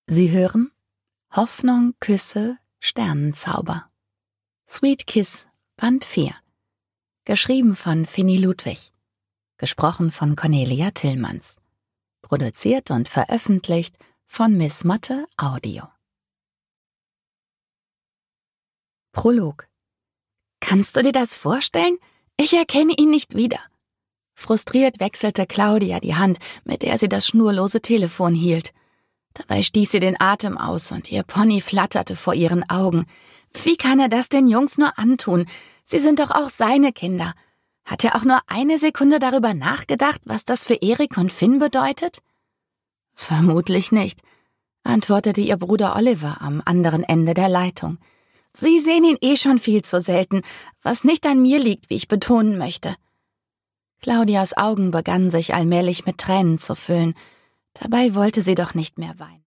Sie hören Hoffnung, Küsse, Sternenzauber. Sweet Kiss, Band 4. Geschrieben von Finny Ludwig. Gesprochen von Cornelia Tillmanns. Produziert und veröffentlicht von Miss Motte Audio. Prolog. Kannst du dir das vorstellen? Ich erkenne ihn nicht wieder. Frustriert wechselte Claudia die Hand, mit der sie das schnurlose Telefon hielt. Dabei stieß sie den Atem aus und ihr Pony flatterte vor ihren Augen. Wie kann er das den Jungs nur antun? Sie sind doch auch seine Kinder. Hat er auch nur eine Sekunde darüber nachgedacht, was das für Erik und Finn bedeutet? Vermutlich nicht, antwortete ihr Bruder Oliver am anderen Ende der Leitung. Sie sehen ihn eh schon viel zu selten, was nicht an mir liegt, wie ich betonen möchte. Claudias Augen begannen sich allmählich mit Tränen zu füllen. Dabei wollte sie doch nicht mehr weinen.